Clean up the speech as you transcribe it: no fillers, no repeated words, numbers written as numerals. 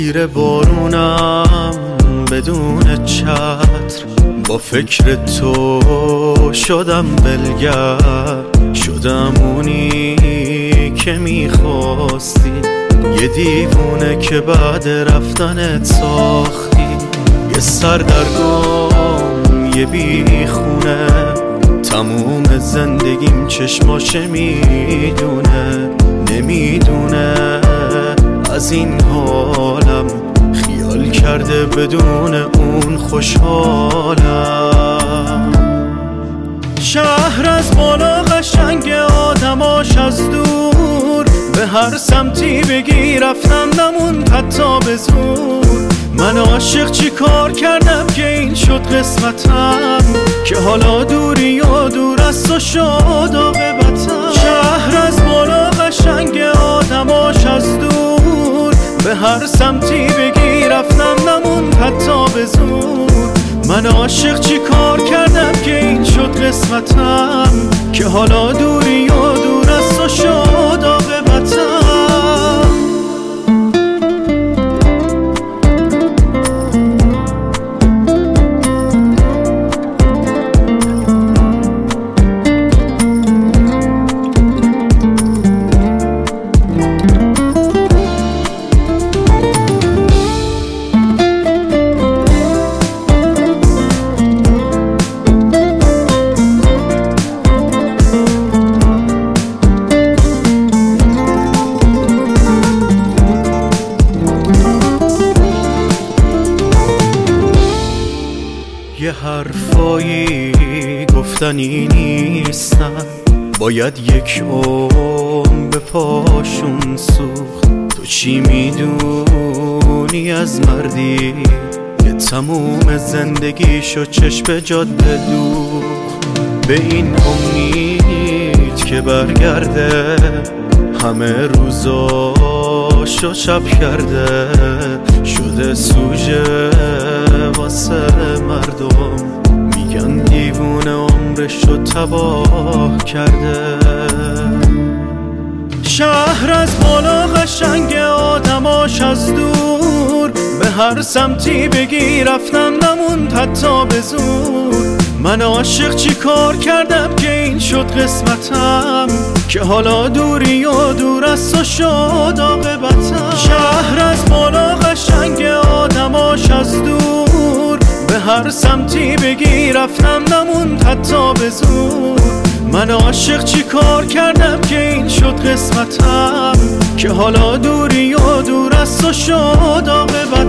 زیر بارونم بدون چتر، با فکر تو شدم بلگر، شدم اونی که میخواستی، یه دیوونه که بعد رفتنت ساختی، یه سردرگم یه بیخونه، تموم زندگیم چشماشه میدونه، نمیدونه از این حالم، خیال کرده بدون اون خوشحالم. شهر از بالا قشنگ، آدماش از دور، به هر سمتی بگی رفتم نموند حتی به زور. من عاشق چی کار کردم که این شد قسمتم، که حالا دوری و دور از تو شد عاقبتم. شهر از بالا قشنگ، آدماش از دور، به هر سمتی بگی رفتم نموند حتی به زور. من عاشق چی کار کردم که این شد قسمتم، که حالا دوری و دور از تو شد عاقبتم. یه حرفایی گفتنی نیستن، باید یک عمر به پاشون سوخت. تو چی میدونی از مردی که تموم زندگیشو چشم جاده دوخت؟ به این امید که برگرده، همه روزاشو شب کرده، شده سوژه واسه مردم، میگن دیوونه عمرشو تباه کرده. شهر از بالا قشنگ، آدماش از دور، به هر سمتی بگی رفتم نموند حتی به زور. من عاشق چی کار کردم که این شد قسمتم، که حالا دوری و دور از تو شد عاقبتم. شهر از بالا قشنگ، آدماش از دور، به هر سمتی بگی رفتم نموند حتی به زور. من عاشق چی کار کردم که این شد قسمتم، که حالا دوری و دور از تو شد عاقبتم.